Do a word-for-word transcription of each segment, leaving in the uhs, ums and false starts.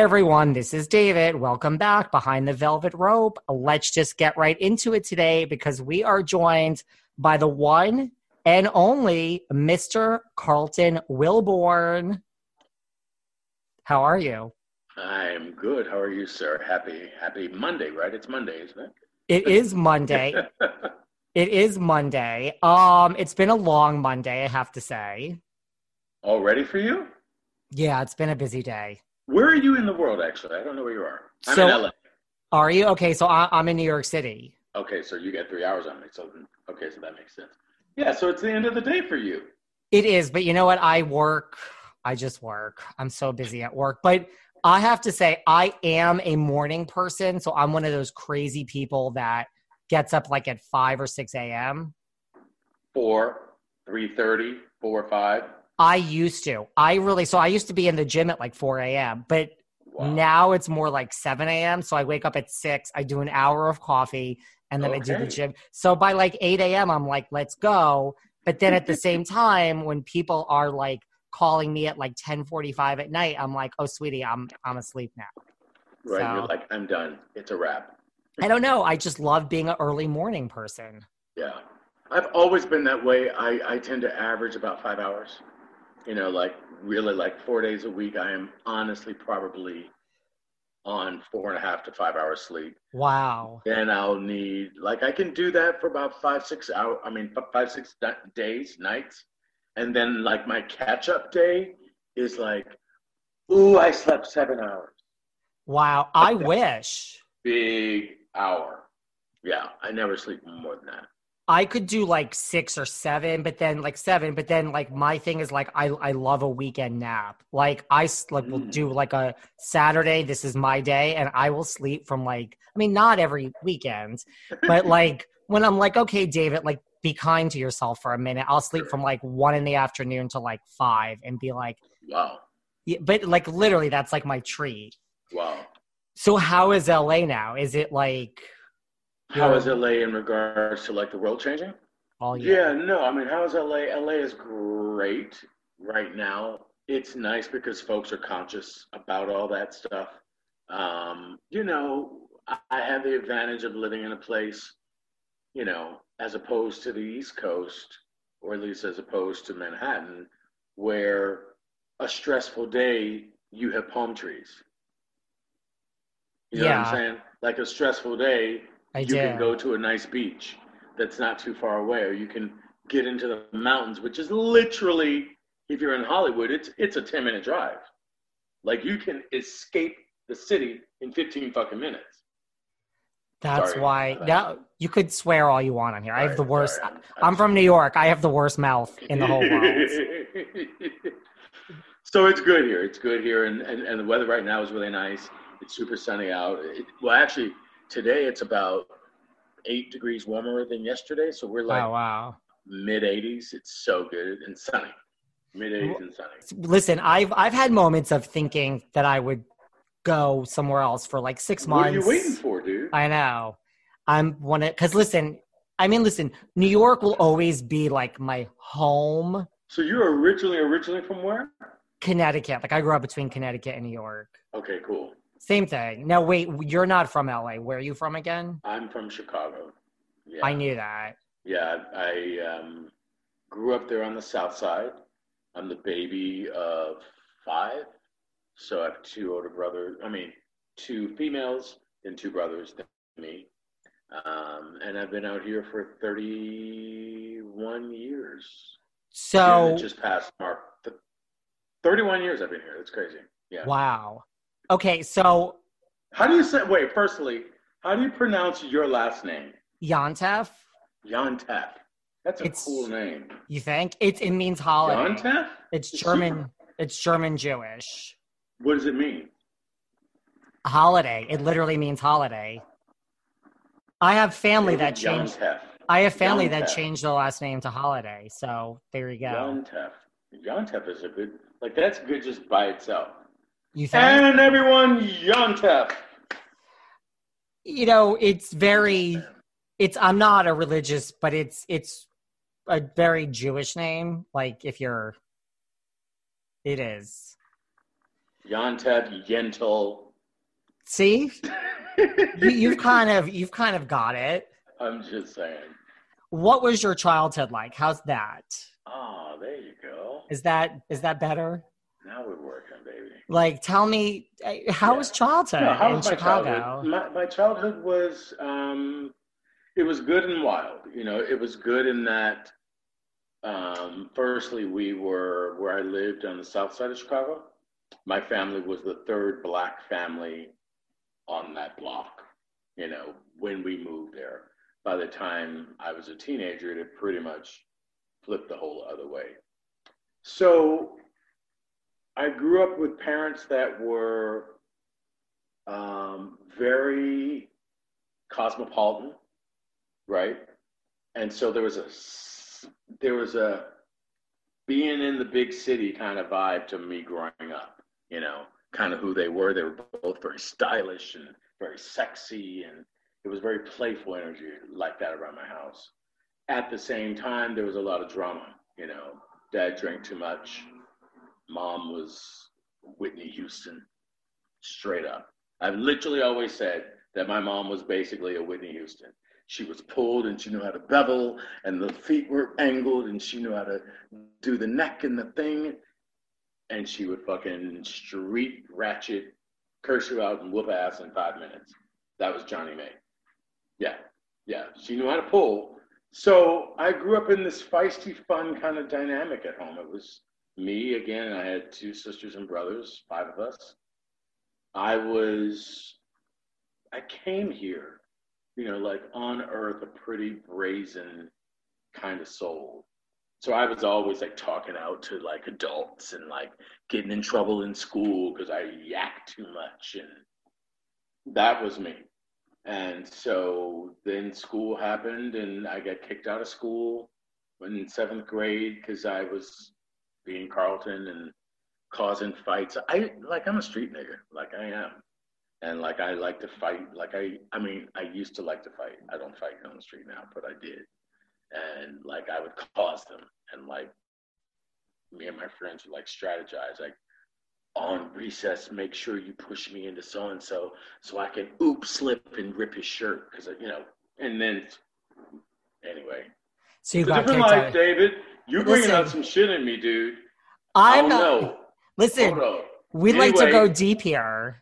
everyone, this is David. Welcome back behind the velvet rope. Let's just get right into it today because we are joined by the one and only Mister Carlton Wilborn. How are you? I'm good. How are you, sir? Happy, happy Monday, right? It's Monday, isn't it? It is Monday. It is Monday. Um, it's been a long Monday, I have to say. All ready for you? Yeah, it's been a busy day. Where are you in the world, actually? I don't know where you are. I'm so, in L A. Are you? Okay, so I, I'm in New York City. Okay, so you got three hours on me. So, okay, so that makes sense. Yeah, so it's the end of the day for you. It is, but you know what? I work. I just work. I'm so busy at work. But I have to say, I am a morning person, so I'm one of those crazy people that gets up like at five or six a.m. Four, three thirty, four, five. I used to. I really, so I used to be in the gym at like four a.m., but wow. Now it's more like seven a.m. So I wake up at six, I do an hour of coffee, and then okay. I do the gym. So by like eight a.m., I'm like, let's go. But then at the same time, when people are like calling me at like ten forty-five at night, I'm like, oh, sweetie, I'm I'm asleep now. Right, so, you're like, I'm done. It's a wrap. I don't know. I just love being an early morning person. Yeah. I've always been that way. I, I tend to average about five hours. You know, like really like four days a week, I am honestly probably on four and a half to five hours sleep. Wow. Then I'll need, like I can do that for about five, six hours. I mean, five, six days, nights. And then like my catch up day is like, ooh, I slept seven hours. Wow. I wish. Big hour. Yeah. I never sleep more than that. I could do like six or seven, but then like seven, but then like my thing is like, I, I love a weekend nap. Like I like will do like a Saturday. This is my day. And I will sleep from like, I mean, not every weekend, but like when I'm like, okay, David, like be kind to yourself for a minute. I'll sleep from like one in the afternoon to like five and be like, wow. Yeah, but like literally that's like my treat. Wow. So how is L A now? Is it like, how is L A in regards to like the world changing? Oh yeah. Yeah, no, I mean, how is L A? L A is great right now. It's nice because folks are conscious about all that stuff. Um, you know, I have the advantage of living in a place, you know, as opposed to the East Coast, or at least as opposed to Manhattan, where a stressful day, you have palm trees. You know yeah. what I'm saying? Like a stressful day, I you do. can go to a nice beach that's not too far away, or you can get into the mountains, which is literally, if you're in Hollywood, it's it's a ten minute drive. Like you can escape the city in fifteen fucking minutes. That's sorry. why now you could swear all you want on here. Sorry, I have the worst. sorry, I'm, I'm, I'm from New York. I have the worst mouth in the whole world. So it's good here. It's good here, and, and, and the weather right now is really nice. It's super sunny out. It, well, actually, today it's about eight degrees warmer than yesterday, so we're like oh, wow. mid eighties. It's so good and sunny. Mid eighties and sunny. Listen, I've I've had moments of thinking that I would go somewhere else for like six months. What are you waiting for, dude? I know. I'm one of because listen, I mean, listen, New York will always be like my home. So you're originally originally from where? Connecticut. Like I grew up between Connecticut and New York. Okay, cool. Same thing. Now, wait, you're not from L A. Where are you from again? I'm from Chicago. Yeah. I knew that. Yeah, I um, grew up there on the south side. I'm the baby of five. So I have two older brothers. I mean, two females and two brothers than me. Um, and I've been out here for thirty-one years. So it just passed Mark. thirty-one years I've been here. That's crazy. Yeah. Wow. Okay, so how do you say? Wait, firstly, how do you pronounce your last name? Yontef. Yontef. That's a it's, cool name. You think? It it means holiday. Yontef? It's German. Super. It's German Jewish. What does it mean? Holiday. It literally means holiday. I have family that changed. Yontef. I have family Yontef. that changed their last name to Holiday. So there you go. Yontef. Yontef is a good. Like that's good just by itself. You think? And everyone, Yontef. You know, it's very. It's. I'm not a religious, but it's. It's a very Jewish name. Like if you're. It is. Yontef, Yentl. See, you, you've kind of you've kind of got it. I'm just saying. What was your childhood like? How's that? Oh, there you go. Is that is that better? Now we're working, baby. Like, tell me, how Yeah. was childhood No, how in was my Chicago? childhood? My, my childhood was, um, it was good and wild. You know, it was good in that, um, firstly, we were where I lived on the south side of Chicago. My family was the third black family on that block, you know, when we moved there. By the time I was a teenager, it had pretty much flipped the whole other way. So I grew up with parents that were um, very cosmopolitan, right? And so there was a there was a being in the big city kind of vibe to me growing up, you know, kind of who they were. They were both very stylish and very sexy, and it was very playful energy like that around my house. At the same time, there was a lot of drama, you know. Dad drank too much. Mom was Whitney Houston, straight up. I've literally always said that my mom was basically a Whitney Houston. She was pulled and she knew how to bevel, and the feet were angled and she knew how to do the neck and the thing. And she would fucking street ratchet, curse you out, and whoop ass in five minutes. That was Johnny May. Yeah, yeah. She knew how to pull. So I grew up in this feisty, fun kind of dynamic at home. It was me again. I had two sisters and brothers, five of us. I was, I came here, you know, like on earth, a pretty brazen kind of soul. So I was always like talking out to like adults and like getting in trouble in school because I yacked too much. And that was me. And so then school happened and I got kicked out of school in seventh grade because I was being Carlton and causing fights. I like I'm a street nigga, like I am. And like I like to fight. Like I I mean, I used to like to fight. I don't fight on the street now, but I did. And like I would cause them. And like me and my friends would like strategize, like on recess, make sure you push me into so and so so I can oop slip and rip his shirt because you know. And then anyway, So you it's a got different kicked life, out. David. You're bringing Listen, out some shit in me, dude. I'm I don't not. know. Listen, Hold on. we Anyway. like to go deep here.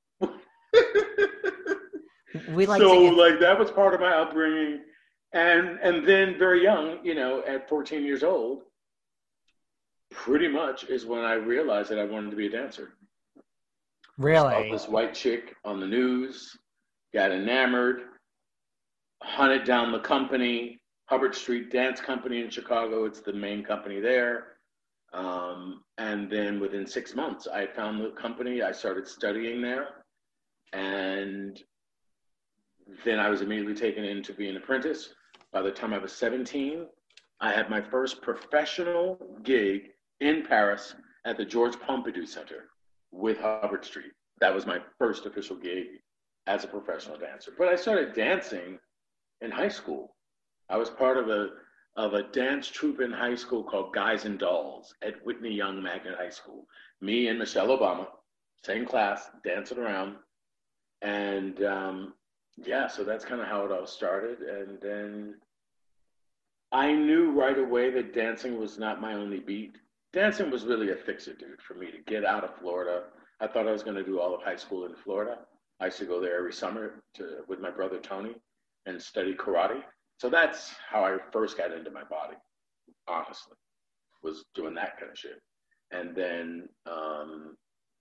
We like so to get. like that was part of my upbringing, and and then very young, you know, at fourteen years old, pretty much is when I realized that I wanted to be a dancer. Really? Saw this white chick on the news, got enamored, hunted down the company, Hubbard Street Dance Company in Chicago. It's the main company there. Um, and then within six months, I found the company. I started studying there. And then I was immediately taken in to be an apprentice. By the time I was seventeen, I had my first professional gig in Paris at the Georges Pompidou Center with Hubbard Street. That was my first official gig as a professional dancer. But I started dancing in high school. I was part of a of a dance troupe in high school called Guys and Dolls at Whitney Young Magnet High School. Me and Michelle Obama, same class, dancing around. And um, yeah, so that's kind of how it all started. And then I knew right away that dancing was not my only beat. Dancing was really a fix-it, dude, for me to get out of Florida. I thought I was going to do all of high school in Florida. I used to go there every summer to, with my brother Tony and study karate. So that's how I first got into my body, honestly, was doing that kind of shit. And then um,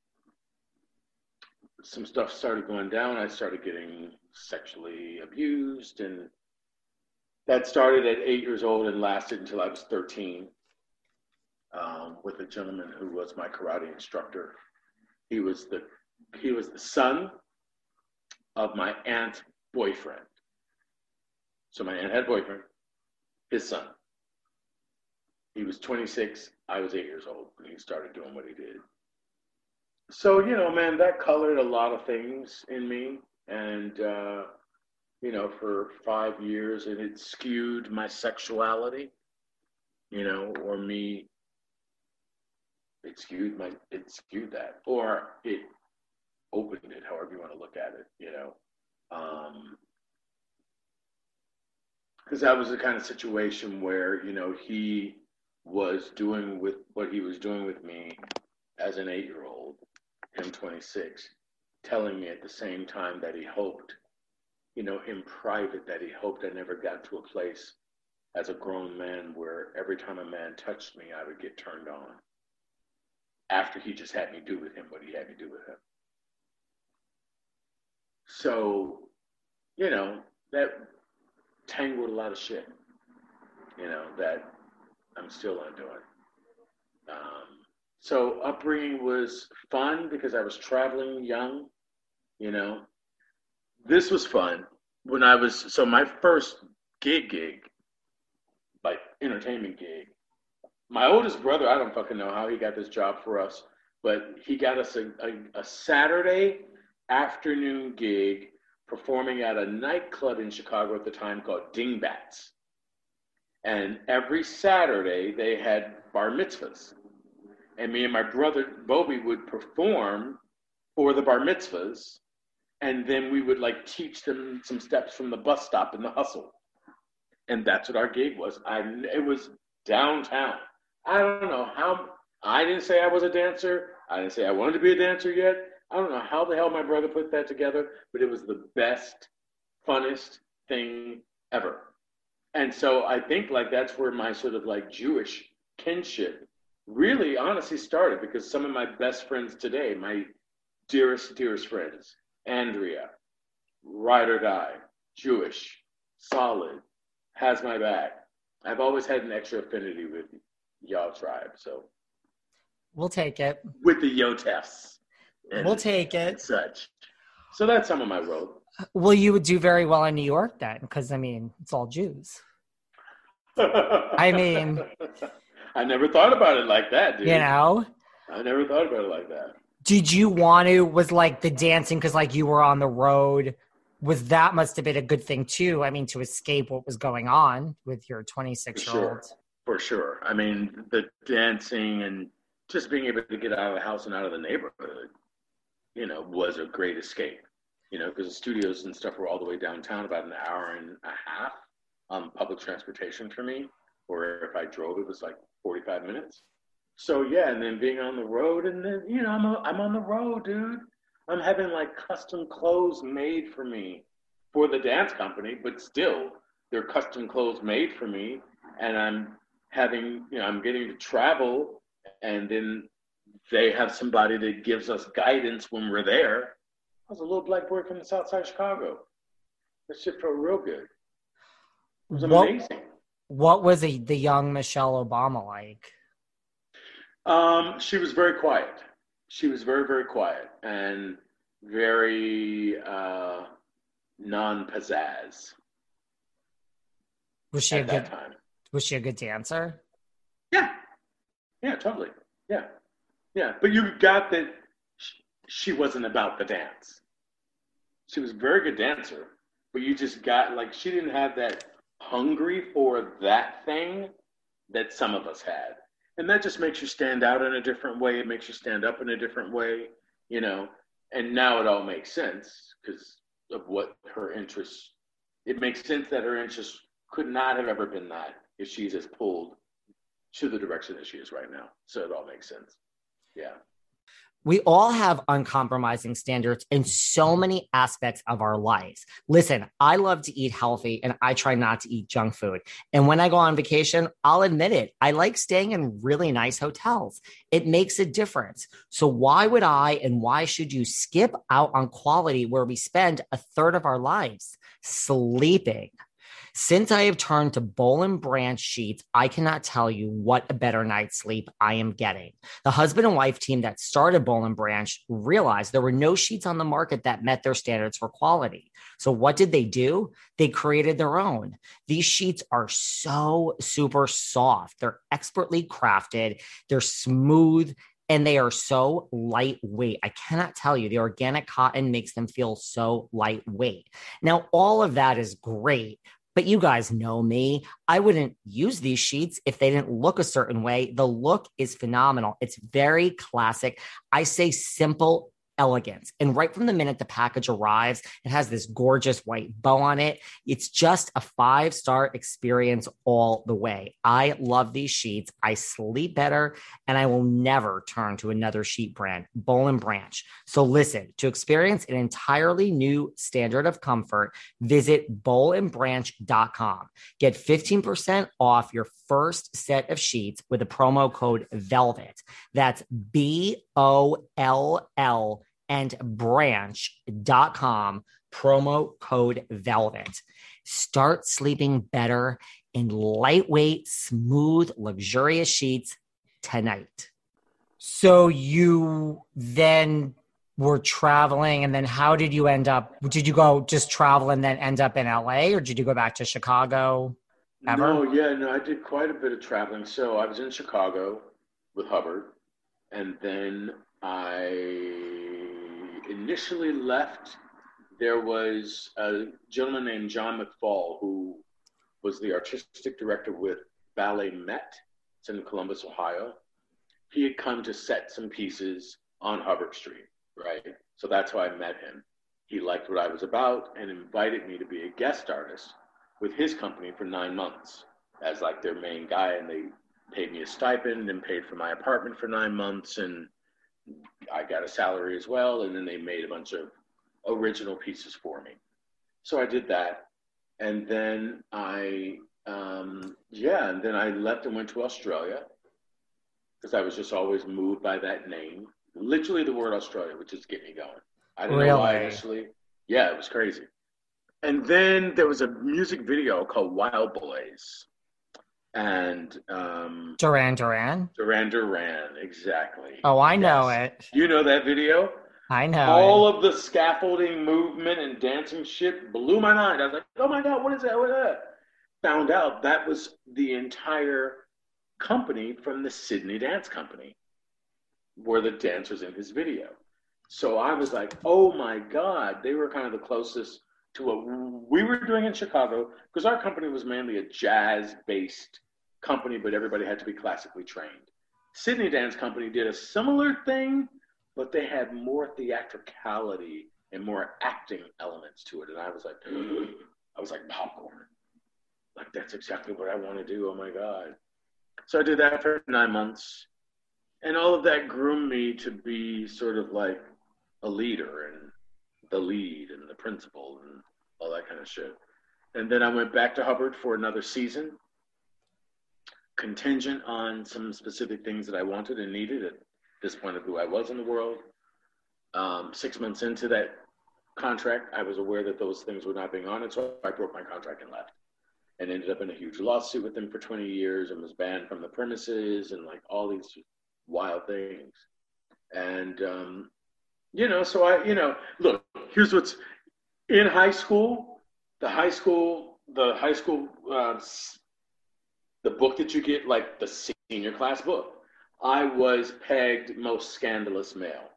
some stuff started going down. I started getting sexually abused, and that started at eight years old and lasted until I was thirteen um, with a gentleman who was my karate instructor. He was the he was the son of my aunt's boyfriend. So my aunt had a boyfriend, his son. He was twenty-six. I was eight years old when he started doing what he did. So, you know, man, that colored a lot of things in me. And, uh, you know, for five years, and it skewed my sexuality, you know, or me it skewed my it skewed that, or it opened it, however you want to look at it, you know. Um, because that was the kind of situation where, you know, he was doing with what he was doing with me as an eight-year-old, him twenty-six, telling me at the same time that he hoped, you know, in private, that he hoped I never got to a place as a grown man where every time a man touched me, I would get turned on after he just had me do with him what he had me do with him. So, you know, that tangled a lot of shit, you know, that I'm still undoing. Um, so upbringing was fun because I was traveling young, you know. This was fun when I was, so my first gig gig, like entertainment gig, my oldest brother, I don't fucking know how he got this job for us, but he got us a, a, a Saturday afternoon gig performing at a nightclub in Chicago at the time called Dingbats. And every Saturday they had bar mitzvahs. And me and my brother, Bobby, would perform for the bar mitzvahs. And then we would like teach them some steps from the bus stop in the hustle. And that's what our gig was. I, it was downtown. I don't know how, I didn't say I was a dancer. I didn't say I wanted to be a dancer yet. I don't know how the hell my brother put that together, but it was the best, funnest thing ever. And so I think like that's where my sort of like Jewish kinship really honestly started, because some of my best friends today, my dearest, dearest friends, Andrea, ride or die, Jewish, solid, has my back. I've always had an extra affinity with y'all tribe, so. We'll take it. With the Yotefs. And, we'll take it. And such. So that's some of my road. Well, you would do very well in New York then, because, I mean, it's all Jews. I mean. I never thought about it like that, dude. You know? I never thought about it like that. Did you want to, was like the dancing, because like you were on the road, was that must have been a good thing too? I mean, to escape what was going on with your twenty-six-year-old. Sure. For sure. I mean, the dancing and just being able to get out of the house and out of the neighborhood, you know, was a great escape, you know, because the studios and stuff were all the way downtown, about an hour and a half on public transportation for me, or if I drove, it was like forty-five minutes. So yeah, and then being on the road, and then, you know, I'm, a, I'm on the road, dude. I'm having like custom clothes made for me for the dance company, but still, they're custom clothes made for me, and I'm having, you know, I'm getting to travel, and then they have somebody that gives us guidance when we're there. I was a little black boy from the south side of Chicago. That shit felt real good. It was amazing. What, what was a, the young Michelle Obama like? Um, she was very quiet. She was very, very quiet and very uh, non-pizzazz. Was she a at good that time. Was she a good dancer? Yeah. Yeah, totally. Yeah. Yeah. But you got that she wasn't about the dance. She was a very good dancer, but you just got, like, she didn't have that hungry for that thing that some of us had. And that just makes you stand out in a different way. It makes you stand up in a different way, you know. And now it all makes sense because of what her interests. It makes sense that her interests could not have ever been that if she's as pulled to the direction that she is right now. So it all makes sense. Yeah. We all have uncompromising standards in so many aspects of our lives. Listen, I love to eat healthy and I try not to eat junk food. And when I go on vacation, I'll admit it, I like staying in really nice hotels. It makes a difference. So why would I and why should you skip out on quality where we spend a third of our lives sleeping? Since I have turned to Boll and Branch sheets, I cannot tell you what a better night's sleep I am getting. The husband and wife team that started Boll and Branch realized there were no sheets on the market that met their standards for quality. So what did they do? They created their own. These sheets are so super soft. They're expertly crafted. They're smooth. And they are so lightweight. I cannot tell you, the organic cotton makes them feel so lightweight. Now, all of that is great. But you guys know me. I wouldn't use these sheets if they didn't look a certain way. The look is phenomenal. It's very classic. I say simple elegance. And right from the minute the package arrives, it has this gorgeous white bow on it. It's just a five-star experience all the way. I love these sheets. I sleep better, and I will never turn to another sheet brand, Boll and Branch. So listen, to experience an entirely new standard of comfort, visit boll and branch dot com. Get fifteen percent off your first set of sheets with the promo code VELVET. That's B O L L and branch dot com, promo code VELVET. Start sleeping better in lightweight, smooth, luxurious sheets tonight. So you then were traveling, and then how did you end up? Did you go just travel and then end up in L A, or did you go back to Chicago ever? No, yeah, no, I did quite a bit of traveling. So I was in Chicago with Hubbard, and then I initially left. There was a gentleman named John McFall, who was the artistic director with Ballet Met. It's in Columbus, Ohio. He had come to set some pieces on Hubbard Street, right? So that's how I met him. He liked what I was about and invited me to be a guest artist with his company for nine months as like their main guy. And they paid me a stipend and paid for my apartment for nine months. And I got a salary as well. And then they made a bunch of original pieces for me. So I did that. And then I, um, yeah, and then I left and went to Australia because I was just always moved by that name. Literally the word Australia would just get me going. I didn't Really? know why initially. Yeah, it was crazy. And then there was a music video called Wild Boys. And um, Duran Duran? Duran Duran, exactly. Oh, I know Yes. it. You know that video? I know All it. of the scaffolding movement and dancing shit blew my mind. I was like, oh my God, what is that? What is that? Found out that was the entire company from the Sydney Dance Company were the dancers in his video. So I was like, oh my God, they were kind of the closest to what we were doing in Chicago, because our company was mainly a jazz-based company, but everybody had to be classically trained. Sydney Dance Company did a similar thing, but they had more theatricality and more acting elements to it. And I was like, I was like popcorn. Like, that's exactly what I want to do. Oh my God. So I did that for nine months. And all of that groomed me to be sort of like a leader and the lead and the principal and all that kind of shit. And then I went back to Hubbard for another season, contingent on some specific things that I wanted and needed at this point of who I was in the world. Um, six months into that contract, I was aware that those things were not being honored, so I broke my contract and left. And ended up in a huge lawsuit with them for twenty years and was banned from the premises and like all these wild things. And, um, you know, so I, you know, look, here's what's in high school, the high school, the high school, uh, the book that you get, like the senior class book, I was pegged most scandalous male.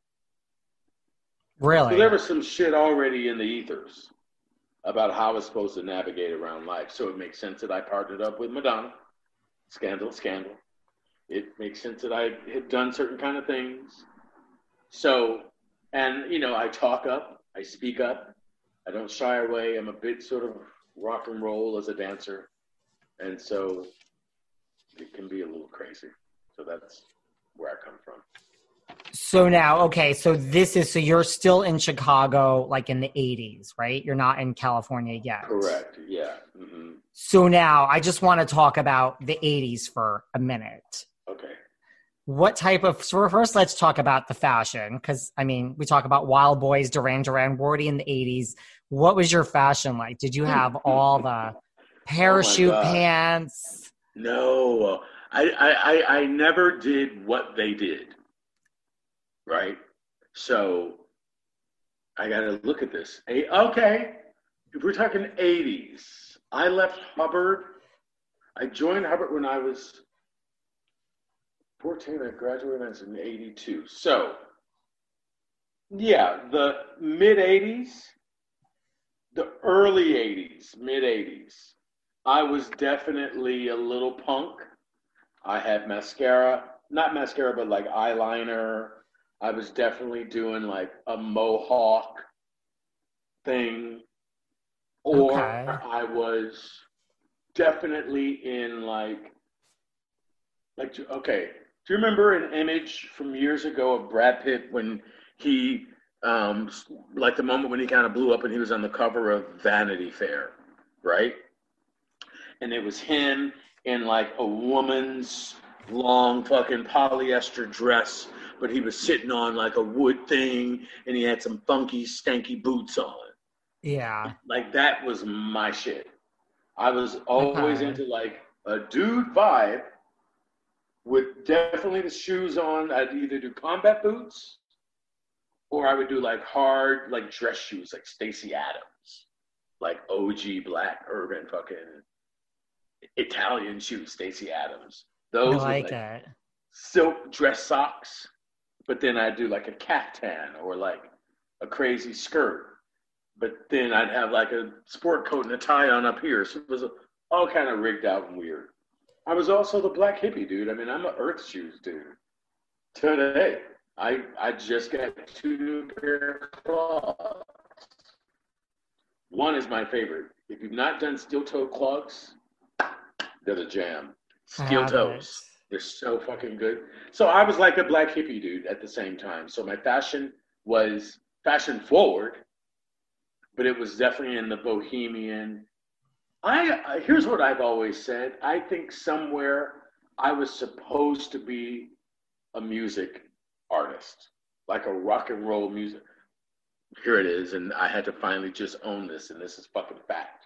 Really? So there was some shit already in the ethers about how I was supposed to navigate around life. So it makes sense that I partnered up with Madonna. Scandal, scandal. It makes sense that I had done certain kind of things. So, and, you know, I talk up, I speak up, I don't shy away. I'm a bit sort of rock and roll as a dancer. And so it can be a little crazy. So that's where I come from. So now, okay, so this is, so you're still in Chicago, like in the eighties, right? You're not in California yet. Correct, yeah. Mm-hmm. So now I just want to talk about the eighties for a minute. Okay. What type of, so first let's talk about the fashion, because I mean, we talk about Wild Boys, Duran Duran, Wardy in the eighties. What was your fashion like? Did you have all the parachute Oh pants? No, I, I, I, I never did what they did. Right? So I got to look at this. A- okay. If we're talking eighties, I left Hubbard. I joined Hubbard when I was fourteen. I graduated when I was in eighty-two. So, yeah, the mid eighties, the early eighties, mid eighties, I was definitely a little punk. I had mascara, not mascara, but like eyeliner. I was definitely doing like a mohawk thing, or Okay. I was definitely in like like okay. Do you remember an image from years ago of Brad Pitt when he um like the moment when he kind of blew up and he was on the cover of Vanity Fair, right? And it was him in like a woman's long fucking polyester dress, but he was sitting on like a wood thing and he had some funky, stanky boots on. Yeah. Like that was my shit. I was always Okay. into like a dude vibe with definitely the shoes on. I'd either do combat boots or I would do like hard like dress shoes like Stacy Adams, like O G black urban fucking Italian shoes, Stacy Adams. I Those with like like it. silk dress socks, but then I'd do like a caftan or like a crazy skirt. But then I'd have like a sport coat and a tie on up here. So it was all kind of rigged out and weird. I was also the black hippie dude. I mean, I'm an Earth Shoes dude. Today, I I just got two new pair of clogs. One is my favorite. If you've not done steel toe clogs, they're the jam. I Steel haven't. toes. They're so fucking good. So I was like a black hippie dude at the same time. So my fashion was fashion forward, but it was definitely in the bohemian. I here's what I've always said. I think somewhere I was supposed to be a music artist, like a rock and roll music. Here it is, and I had to finally just own this, and this is fucking fact.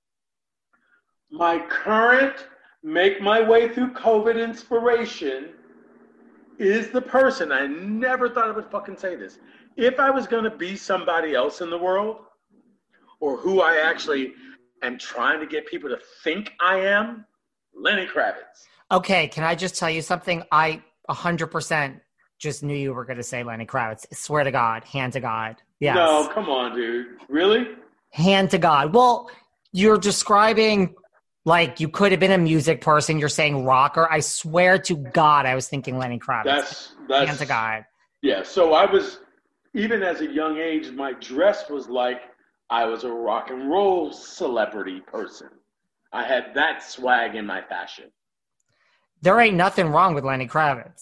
My current make my way through COVID inspiration is the person. I never thought I would fucking say this. If I was going to be somebody else in the world, or who I actually am trying to get people to think I am, Lenny Kravitz. Okay, can I just tell you something? I one hundred percent just knew you were going to say Lenny Kravitz. Swear to God, hand to God. Yes. No, come on, dude. Really? Hand to God. Well, you're describing like you could have been a music person. You're saying rocker. I swear to God, I was thinking Lenny Kravitz. That's that's hand to God. Yeah. So I was, even as a young age, my dress was like I was a rock and roll celebrity person. I had that swag in my fashion. There ain't nothing wrong with Lenny Kravitz.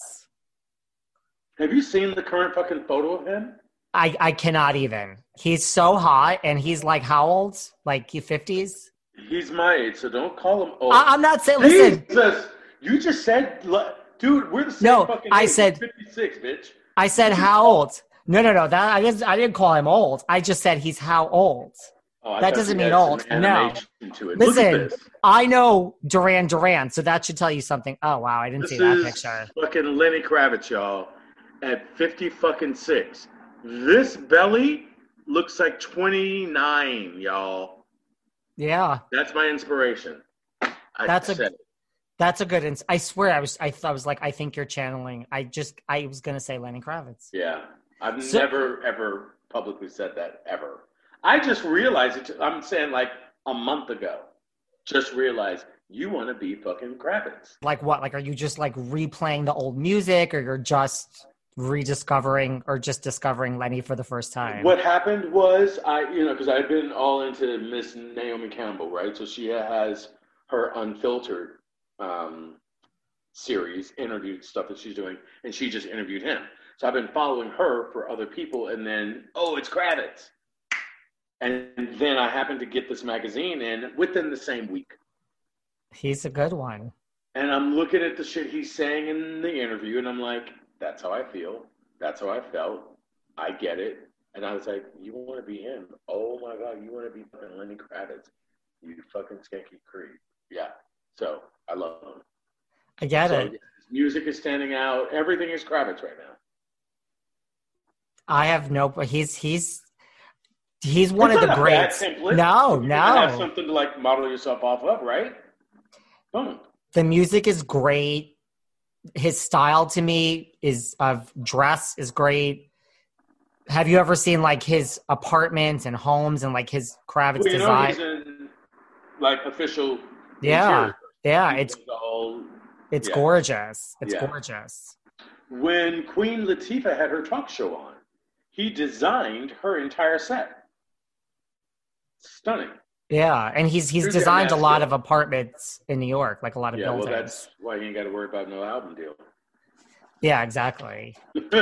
Have you seen the current fucking photo of him? I, I cannot even. He's so hot, and he's like how old? Like fifties? He's my age, so don't call him old. I, I'm not saying. Listen, Jesus, you just said, dude, we're the same no, fucking I age. said fifty-six, bitch. I said how old? No, no, no. That I didn't. I didn't call him old. I just said he's how old. Oh, that doesn't mean old. No. Listen, I know Duran Duran, so that should tell you something. Oh wow, I didn't this see that is picture. Fucking Lenny Kravitz, y'all, at fifty fucking six. This belly looks like twenty-nine, y'all. Yeah, that's my inspiration. I that's a said. that's a good. Ins- I swear, I was I, I was like, I think you're channeling. I just I was gonna say Lenny Kravitz. Yeah, I've so, never ever publicly said that ever. I just realized it. I'm saying like a month ago. Just realized you want to be fucking Kravitz. Like what? Like, are you just like replaying the old music, or you're just rediscovering, or just discovering Lenny for the first time? What happened was I, you know, because I've been all into Miss Naomi Campbell, right? So she has her Unfiltered um, series, interviewed stuff that she's doing, and she just interviewed him. So I've been following her for other people, and then oh, it's Kravitz. And then I happened to get this magazine in within the same week. He's a good one. And I'm looking at the shit he's saying in the interview, and I'm like, that's how I feel. That's how I felt. I get it. And I was like, you want to be him? Oh, my God, you want to be fucking Lenny Kravitz? You fucking skanky creep. Yeah. So I love him. I get so, it. Yeah, his music is standing out. Everything is Kravitz right now. I have no, he's, he's, He's one it's of the greats. No, you no. Have something to like model yourself off of, right? Boom. The music is great. His style to me is of dress is great. Have you ever seen like his apartments and homes and like his Kravitz well, you design? Know he's in like official Yeah. Yeah. He It's, does the whole, it's yeah, gorgeous. It's yeah. gorgeous. When Queen Latifah had her talk show on, he designed her entire set. Stunning. Yeah. And he's, he's Here's got designed a mad lot skill. of apartments in New York, like a lot of Yeah, well, buildings. that's why you ain't got to worry about no album deal. Yeah, exactly.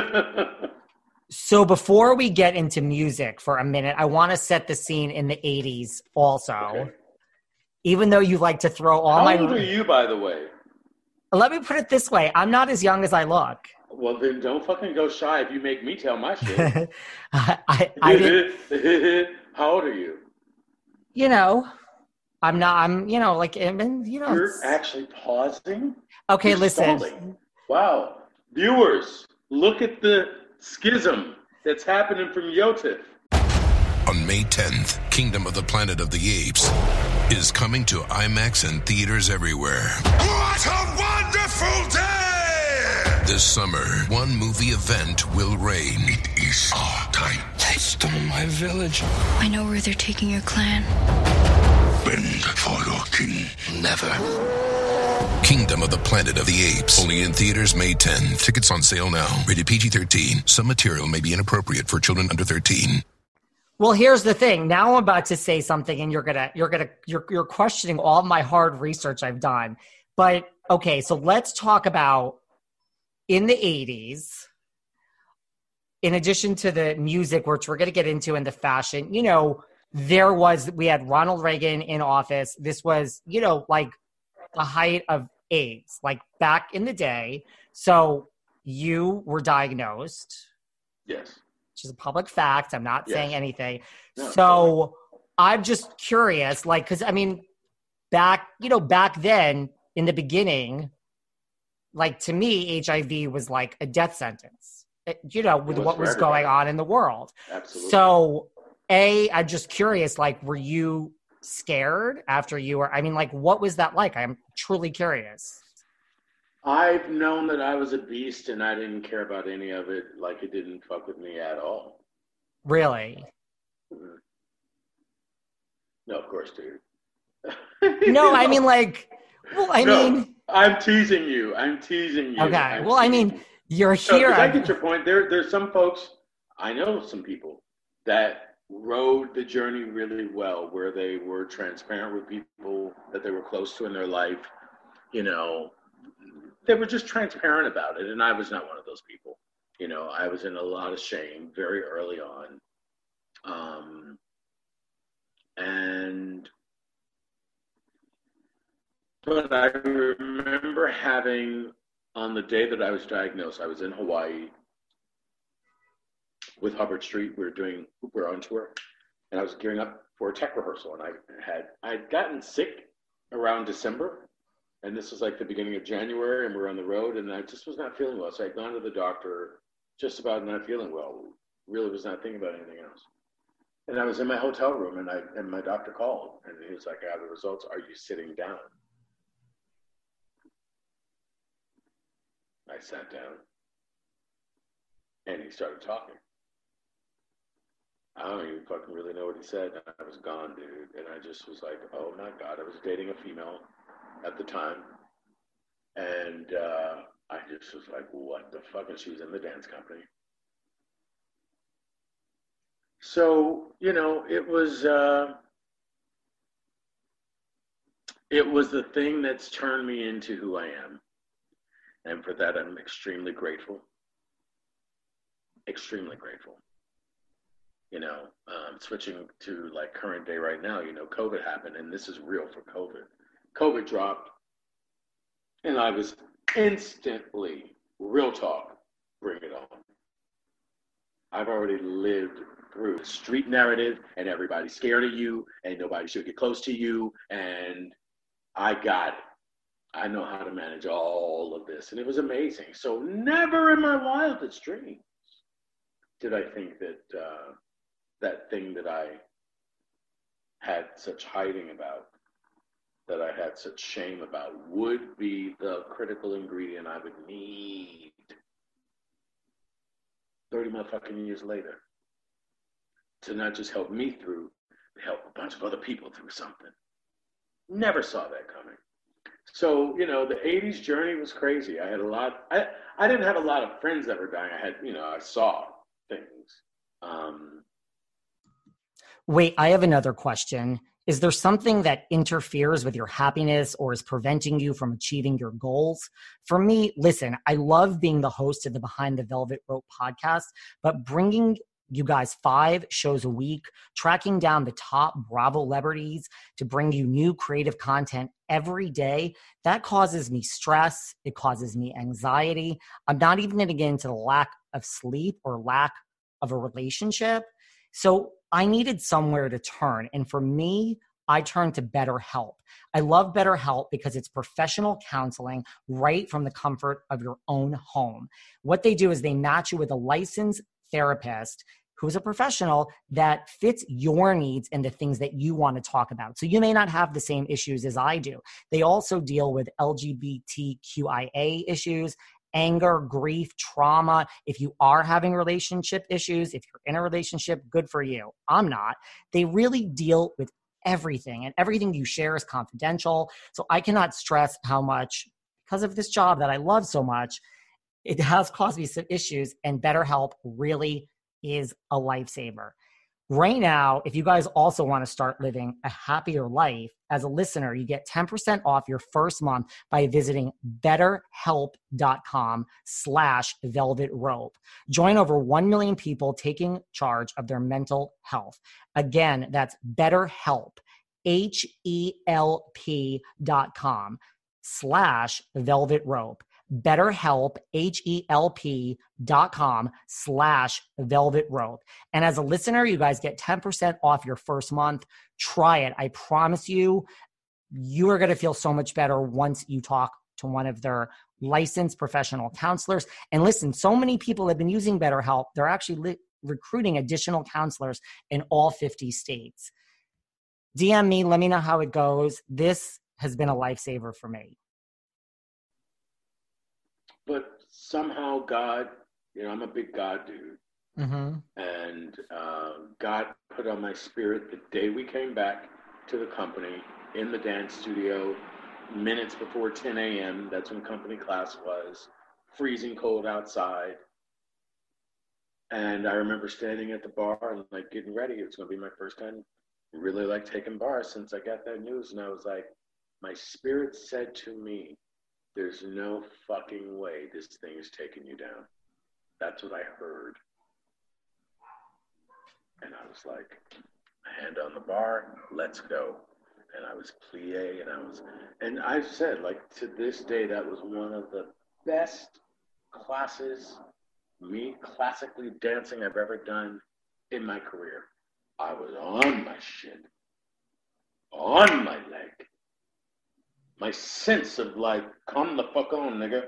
So before we get into music for a minute, I want to set the scene in the eighties also. Okay. Even though you like to throw all How my... old are you, by the way? Let me put it this way. I'm not as young as I look. Well, then don't fucking go shy if you make me tell my shit. I, I, I didn't... How old are you? You know, I'm not... I'm, you know, like, I mean, you know... You're actually pausing? Okay, You're listen. Stalling. Wow. Viewers, look at the schism that's happening from Yotif. On May tenth, Kingdom of the Planet of the Apes is coming to IMAX and theaters everywhere. What a wonderful day! This summer, one movie event will reign. It is our time. They stole my village. I know where they're taking your clan. Bend for your king. Never. Kingdom of the Planet of the Apes. Only in theaters May tenth. Tickets on sale now. Rated P G thirteen. Some material may be inappropriate for children under thirteen. Well, here's the thing. Now I'm about to say something, and you're gonna, you're gonna, you're, you're questioning all my hard research I've done. But okay, so let's talk about in the eighties. In addition to the music, which we're gonna get into, and the fashion, you know, there was we had Ronald Reagan in office. This was, you know, like the height of AIDS, like back in the day. So you were diagnosed. Yes. Which is a public fact. I'm not Yes. saying anything. No, so I'm just curious, like, because I mean, back, you know, back then in the beginning, like to me, H I V was like a death sentence, it- you know, with was what for was everybody. going on in the world. Absolutely. So, A, I'm just curious, like, were you scared after you were, I mean, like, what was that like? I'm truly curious. I've known that I was a beast and I didn't care about any of it. Like it didn't fuck with me at all. Really? Mhm. No, of course, dude. No, I mean, like, well, I No, mean, I'm teasing you. I'm teasing you. okay. I'm Well, I teasing mean, you. you're So, here. 'cause I I- get your point. There, there's some folks, I know some people that rode the journey really well, where they were transparent with people that they were close to in their life. You know, they were just transparent about it. And I was not one of those people. You know, I was in a lot of shame very early on. Um, and, but I remember having, on the day that I was diagnosed, I was in Hawaii with Hubbard Street. We were doing, we were on tour, and I was gearing up for a tech rehearsal. And I had, I'd gotten sick around December, and this was like the beginning of January, and we were on the road, and I just was not feeling well. So I'd gone to the doctor, just about not feeling well. Really was not thinking about anything else. And I was in my hotel room, and I and my doctor called, and he was like, "I have the results. Are you sitting down?" I sat down, and he started talking. I don't even fucking really know what he said. I was gone, dude. And I just was like, oh my God. I was dating a female at the time. And uh, I just was like, what the fuck? And she was in the dance company. So, you know, it was, uh, it was the thing that's turned me into who I am. And for that, I'm extremely grateful. Extremely grateful. You know, um, switching to like current day right now, you know, COVID happened, and this is real for COVID. COVID dropped, and I was instantly, real talk, bring it on. I've already lived through the street narrative, and everybody's scared of you, and nobody should get close to you, and I got it. I know how to manage all of this, and it was amazing. So never in my wildest dreams did I think that uh, that thing that I had such hiding about, that I had such shame about, would be the critical ingredient I would need thirty motherfucking years later to not just help me through, but help a bunch of other people through something. Never saw that coming. So, you know, the eighties journey was crazy. I had a lot, I, I didn't have a lot of friends that were dying. I had, you know, I saw things. Um, Wait, I have another question. Is there something that interferes with your happiness or is preventing you from achieving your goals? For me, listen, I love being the host of the Behind the Velvet Rope podcast, but bringing you guys five shows a week, tracking down the top Bravo celebrities to bring you new creative content every day, that causes me stress. It causes me anxiety. I'm not even going to get into the lack of sleep or lack of a relationship. So I needed somewhere to turn. And for me, I turned to BetterHelp. I love BetterHelp because it's professional counseling right from the comfort of your own home. What they do is they match you with a licensed therapist who's a professional that fits your needs and the things that you want to talk about. So you may not have the same issues as I do. They also deal with L G B T Q I A issues, anger, grief, trauma. If you are having relationship issues, if you're in a relationship, good for you. I'm not. They really deal with everything, and everything you share is confidential. So I cannot stress how much, because of this job that I love so much, it has caused me some issues, and BetterHelp really is a lifesaver. Right now, if you guys also want to start living a happier life, as a listener, you get ten percent off your first month by visiting betterhelp.com slash velvet rope. Join over one million people taking charge of their mental health. Again, that's BetterHelp, H-E-L-P dot com slash velvet rope. BetterHelp, H-E-L-P dot com slash velvet rope. And as a listener, you guys get ten percent off your first month. Try it. I promise you, you are going to feel so much better once you talk to one of their licensed professional counselors. And listen, so many people have been using BetterHelp. They're actually li- recruiting additional counselors in all fifty states. D M me. Let me know how it goes. This has been a lifesaver for me. But somehow God, you know, I'm a big God dude. Mm-hmm. And uh, God put on my spirit the day we came back to the company in the dance studio, minutes before ten a.m. That's when company class was, freezing cold outside. And I remember standing at the bar and like getting ready. It's going to be my first time really like taking bars since I got that news. And I was like, my spirit said to me, there's no fucking way this thing is taking you down. That's what I heard. And I was like, hand on the bar, let's go. And I was plie, and I was, and I've said, like, to this day, that was one of the best classes, me classically dancing I've ever done in my career. I was on my shit, on my leg. My sense of like, come the fuck on, nigga,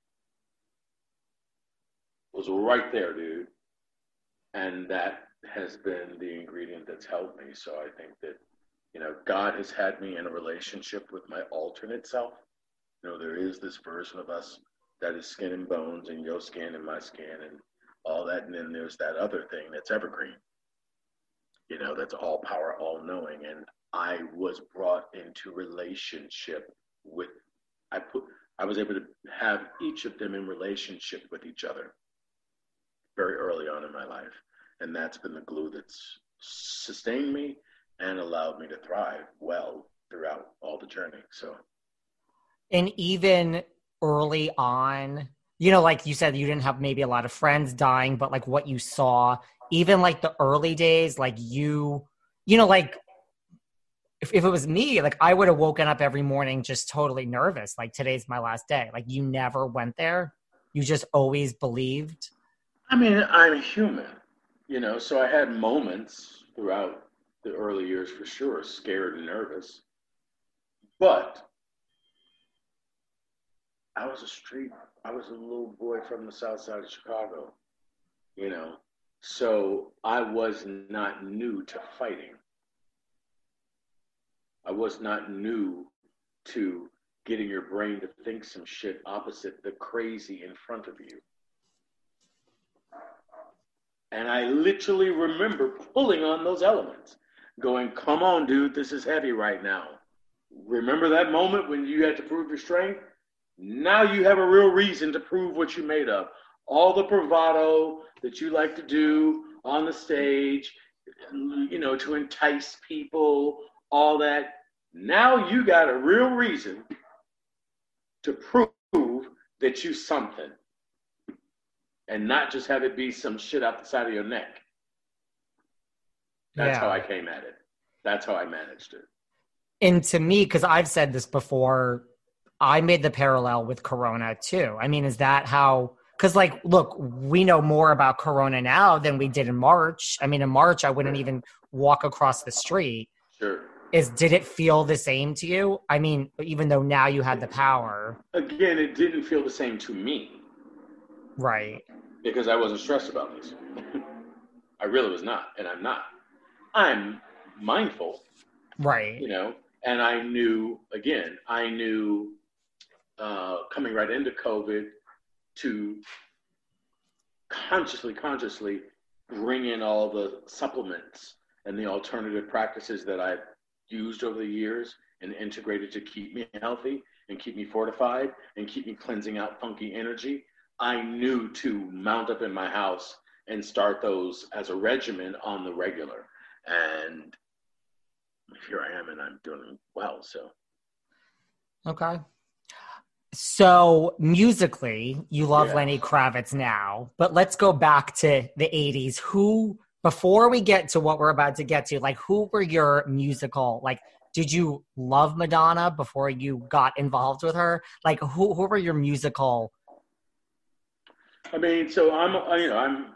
was right there, dude. And that has been the ingredient that's helped me. So I think that, you know, God has had me in a relationship with my alternate self. You know, there is this version of us that is skin and bones, and your skin and my skin and all that. And then there's that other thing that's evergreen. You know, that's all power, all knowing. And I was brought into relationship with, I put, I was able to have each of them in relationship with each other very early on in my life. And that's been the glue that's sustained me and allowed me to thrive well throughout all the journey. So, and even early on, you know, like you said, you didn't have maybe a lot of friends dying, but like what you saw, even like the early days, like you, you know, like if, if it was me, like I would have woken up every morning just totally nervous. Like today's my last day. Like you never went there. You just always believed. I mean, I'm human, you know, so I had moments throughout the early years for sure, scared and nervous. But I was a street, I was a little boy from the south side of Chicago, you know, so I was not new to fighting. I was not new to getting your brain to think some shit opposite the crazy in front of you. And I literally remember pulling on those elements, going, come on, dude, this is heavy right now. remember that moment when you had to prove your strength? Now you have a real reason to prove what you're made of. All the bravado that you like to do on the stage, you know, to entice people, all that. Now you got a real reason to prove that you something and not just have it be some shit out the side of your neck. That's yeah. how I came at it. That's how I managed it. And to me, because I've said this before, I made the parallel with Corona too. I mean, is that how, because like, look, we know more about Corona now than we did in March. I mean, in March, I wouldn't even walk across the street. Sure. Is, did it feel the same to you? I mean, even though now you had the power. Again, it didn't feel the same to me. Right. Because I wasn't stressed about this. I really was not, and I'm not. I'm mindful. Right. You know, and I knew, again, I knew uh, coming right into COVID to consciously, consciously bring in all the supplements and the alternative practices that I've used over the years and integrated to keep me healthy and keep me fortified and keep me cleansing out funky energy. I knew to mount up in my house and start those as a regimen on the regular. And here I am, and I'm doing well, so. Okay. So musically, you love yes. Lenny Kravitz now, but let's go back to the eighties. Who, before we get to what we're about to get to, like, who were your musical, like, did you love Madonna before you got involved with her? Like, who, who were your musical? I mean, so I'm, you know, I'm,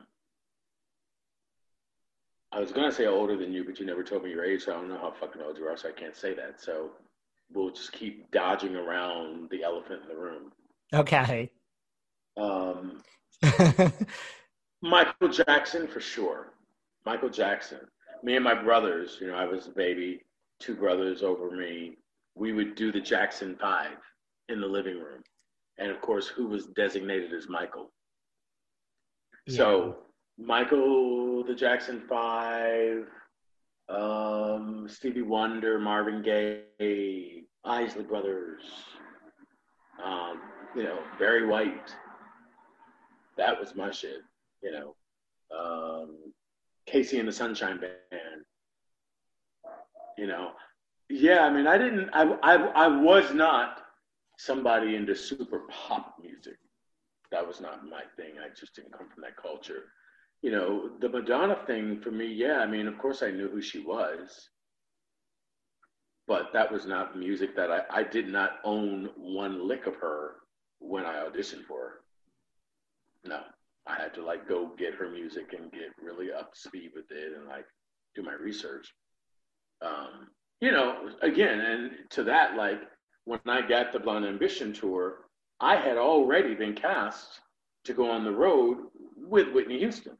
I was going to say older than you, but you never told me your age, so I don't know how fucking old you are, so I can't say that. So we'll just keep dodging around the elephant in the room. Okay. Um, Michael Jackson, for sure. Michael Jackson. Me and my brothers, you know, I was a baby, two brothers over me. We would do the Jackson Five in the living room. And, of course, who was designated as Michael? Yeah. So Michael, the Jackson Five, um, Stevie Wonder, Marvin Gaye, Isley Brothers, um, you know, Barry White. That was my shit, you know. Um, Casey and the Sunshine Band, you know. Yeah, I mean, I didn't, I, I, I was not somebody into super pop music. That was not my thing. I just didn't come from that culture. You know, the Madonna thing for me, yeah, I mean, of course I knew who she was, but that was not music that I, I did not own one lick of her when I auditioned for her. No, I had to like go get her music and get really up to speed with it and like do my research. Um, you know, again, and to that, like when I got the Blonde Ambition tour, I had already been cast to go on the road with Whitney Houston.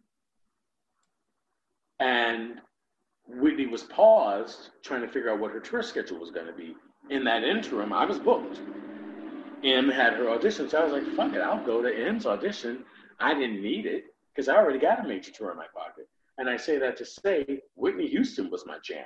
And Whitney was paused trying to figure out what her tour schedule was going to be. In that interim, I was booked. M had her audition, so I was like, fuck it, I'll go to M's audition. I didn't need it because I already got a major tour in my pocket. And I say that to say Whitney Houston was my jam.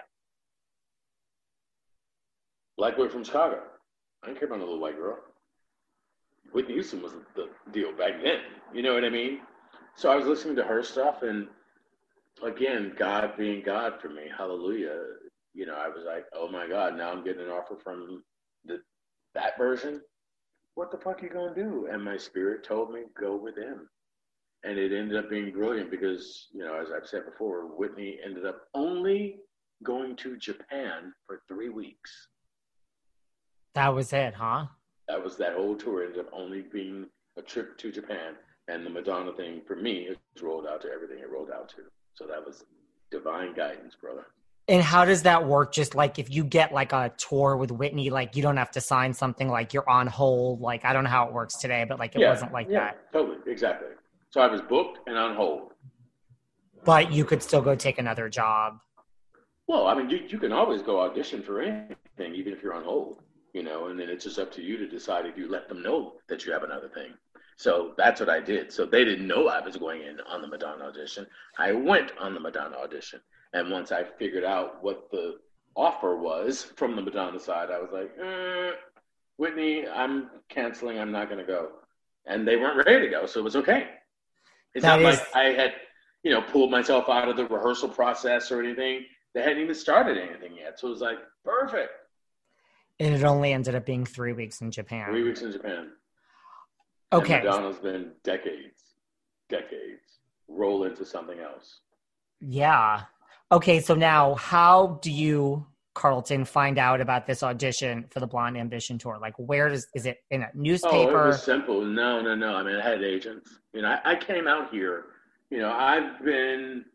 Black boy from Chicago. I didn't care about a little white girl. Whitney Houston was the deal back then. You know what I mean? So I was listening to her stuff, and again, God being God for me, hallelujah. You know, I was like, oh my God, now I'm getting an offer from the that version. What the fuck are you gonna do? And my spirit told me, go with him. And it ended up being brilliant because, you know, as I've said before, Whitney ended up only going to Japan for three weeks. That was it, huh? That was that whole tour ended up only being a trip to Japan. And the Madonna thing, for me, it rolled out to everything it rolled out to. So that was divine guidance, brother. And how does that work? Just like if you get like a tour with Whitney, like you don't have to sign something like you're on hold. Like, I don't know how it works today, but like it yeah, wasn't like yeah, that. Totally, exactly. So I was booked and on hold. But you could still go take another job. Well, I mean, you, you can always go audition for anything, even if you're on hold, you know, and then it's just up to you to decide if you let them know that you have another thing. So that's what I did. So they didn't know I was going in on the Madonna audition. I went on the Madonna audition. And once I figured out what the offer was from the Madonna side. I was like, eh, Whitney, I'm canceling. I'm not going to go. And they weren't ready to go, so it was okay. It's That not is- like I had, you know, pulled myself out of the rehearsal process or anything. They hadn't even started anything yet. So it was like, perfect. And it only ended up being three weeks in Japan. Three weeks in Japan. Okay. And Madonna's been decades, decades, roll into something else. Yeah. Okay, so now how do you, Carlton, find out about this audition for the Blonde Ambition tour? Like, where does, is it in a newspaper? Oh, it was simple. No, no, no. I mean, I had agents. You know, I, I came out here. You know, I've been,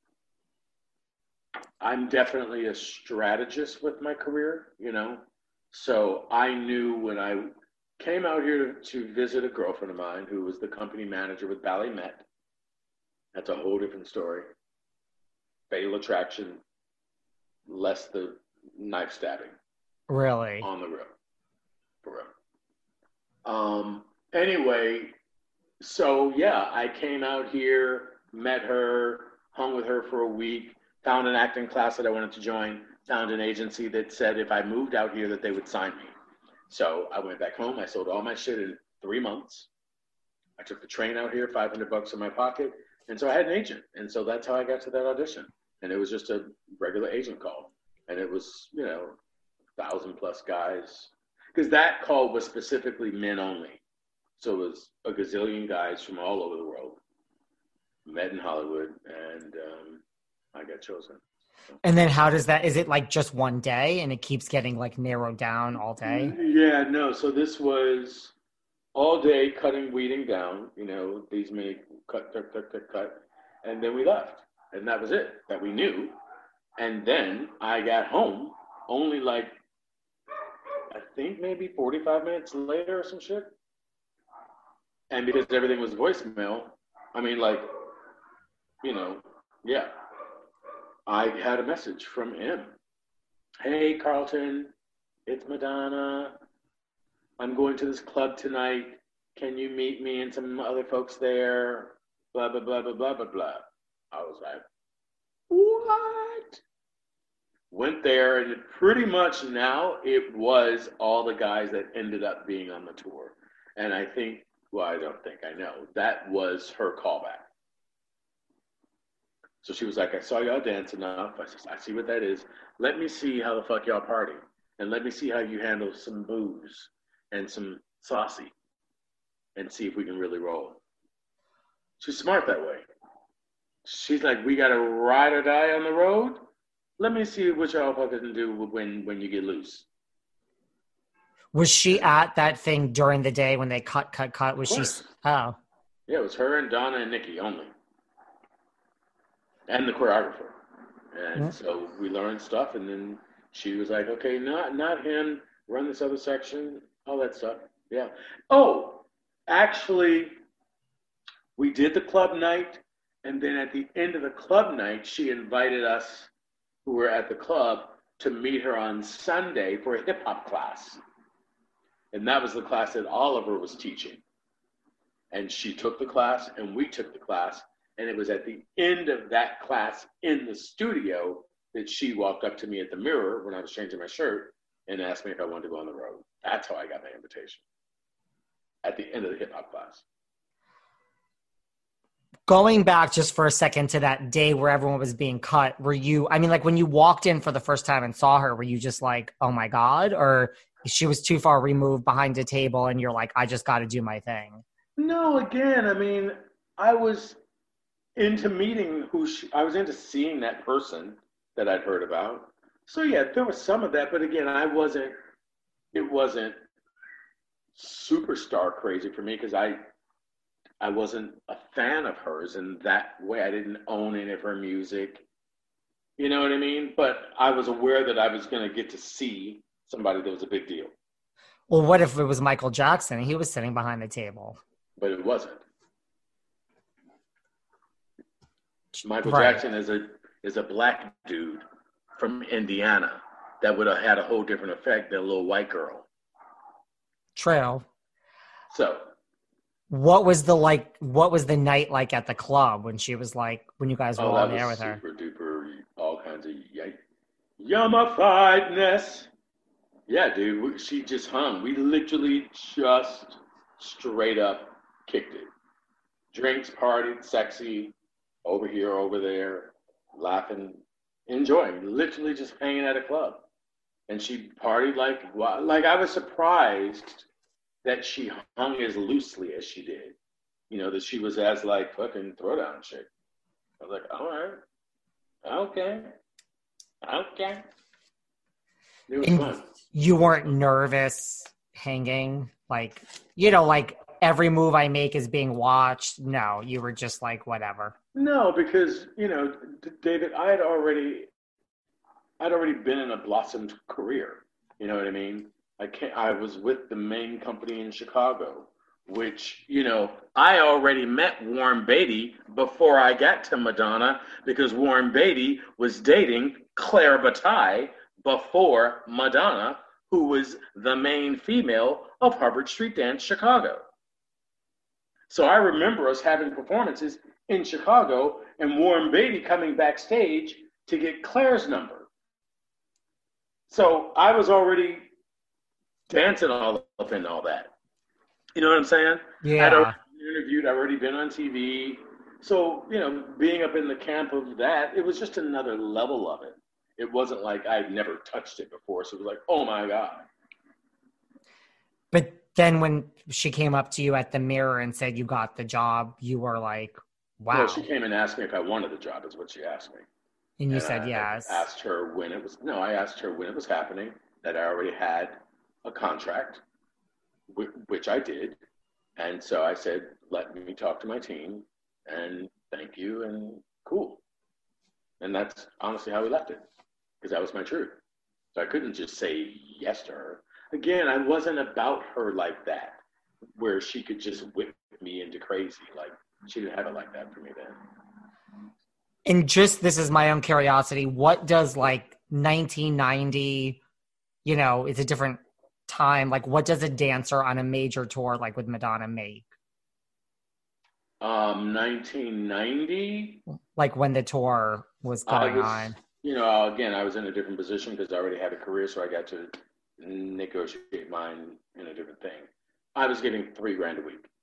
I'm definitely a strategist with my career, you know. So I knew when I came out here to visit a girlfriend of mine who was the company manager with Ballet Met. That's a whole different story. Fatal attraction, less the knife stabbing. Really? On the real. For real. Um, anyway, so yeah, I came out here, met her, hung with her for a week, found an acting class that I wanted to join, found an agency that said if I moved out here that they would sign me. So I went back home, I sold all my shit in three months. I took the train out here, five hundred bucks in my pocket. And so I had an agent. And so that's how I got to that audition. And it was just a regular agent call. And it was, you know, thousand plus guys. Because that call was specifically men only. So it was a gazillion guys from all over the world. Met in Hollywood. And um, I got chosen. And then how does that, is it like just one day and it keeps getting like narrowed down all day? Yeah, no. So this was all day cutting, weeding down, you know, these many cut, cut, cut, cut, cut. And then we left. And that was it, that we knew. And then I got home only like, I think maybe forty-five minutes later or some shit. And because everything was voicemail, I mean, like, you know, yeah. I had a message from him. Hey, Carlton, it's Madonna. I'm going to this club tonight. Can you meet me and some other folks there? Blah, blah, blah, blah, blah, blah, blah. I was like, what? Went there, and it pretty much now it was all the guys that ended up being on the tour. And I think, well, I don't think I know, that was her callback. So she was like, I saw y'all dance enough. I said, I see what that is. Let me see how the fuck y'all party. And let me see how you handle some booze and some saucy. And see if we can really roll. She's smart that way. She's like, we got to ride or die on the road. Let me see what y'all fucking do when, when you get loose. Was she at that thing during the day when they cut, cut, cut? Was she? Oh. Yeah, it was her and Donna and Nikki only. And the choreographer. And mm-hmm. So we learned stuff, and then she was like, okay, not not him, run this other section, all that stuff. Yeah. Oh, actually, we did the club night, and then at the end of the club night, she invited us who were at the club to meet her on Sunday for a hip-hop class. And that was the class that Oliver was teaching. And she took the class, and we took the class. And it was at the end of that class in the studio that she walked up to me at the mirror when I was changing my shirt and asked me if I wanted to go on the road. That's how I got my invitation. At the end of the hip-hop class. Going back just for a second to that day where everyone was being cut, were you, I mean, like when you walked in for the first time and saw her, were you just like, oh my God? Or she was too far removed behind a table and you're like, I just got to do my thing? No, again, I mean, I was into meeting who she, I was into seeing that person that I'd heard about. So yeah, there was some of that, but again, I wasn't, it wasn't superstar crazy for me because I, I wasn't a fan of hers in that way. I didn't own any of her music. You know what I mean? But I was aware that I was going to get to see somebody that was a big deal. Well, what if it was Michael Jackson and he was sitting behind the table? But it wasn't. Michael Right. Jackson is a is a black dude from Indiana that would have had a whole different effect than a little white girl. True. So What was the like? What was the night like at the club when she was like when you guys were oh, all that there was with her? super duper, all kinds of yike, Yummifiedness. Yeah, dude, she just hung. We literally just straight up kicked it. Drinks, partied, sexy, over here, over there, laughing, enjoying, literally just hanging at a club. And she partied like, like I was surprised that she hung as loosely as she did. You know, that she was as like fucking throwdown chick. I was like, all right, okay, okay. It was And fun. you weren't nervous hanging? Like, you know, like every move I make is being watched? No, you were just like, whatever. No, because, you know, David, I had already, I'd already been in a blossomed career. You know what I mean? I can't, I was with the main company in Chicago, which, you know, I already met Warren Beatty before I got to Madonna, because Warren Beatty was dating Claire Bataille before Madonna, who was the main female of Hubbard Street Dance Chicago. So I remember us having performances in Chicago and Warren Beatty coming backstage to get Claire's number. So I was already dancing all up in all that. You know what I'm saying? Yeah. I'd already been interviewed, I'd already been on T V. So, you know, being up in the camp of that, it was just another level of it. It wasn't like I'd never touched it before. So it was like, oh my God. But then when she came up to you at the mirror and said you got the job, you were like, wow. Well, she came and asked me if I wanted the job, is what she asked me. And you and said I yes. asked her when it was, no, I asked her when it was happening, that I already had a contract, which I did. And so I said, let me talk to my team and thank you and cool. And that's honestly how we left it, because that was my truth. So I couldn't just say yes to her. Again, I wasn't about her like that, where she could just whip me into crazy. Like, she didn't have it like that for me then. And just, this is my own curiosity, what does like nineteen ninety, you know, it's a different time, like what does a dancer on a major tour like with Madonna make? Um, nineteen ninety? Like when the tour was going was, on? You know, again, I was in a different position because I already had a career, so I got to negotiate mine in a different thing. I was getting three grand a week.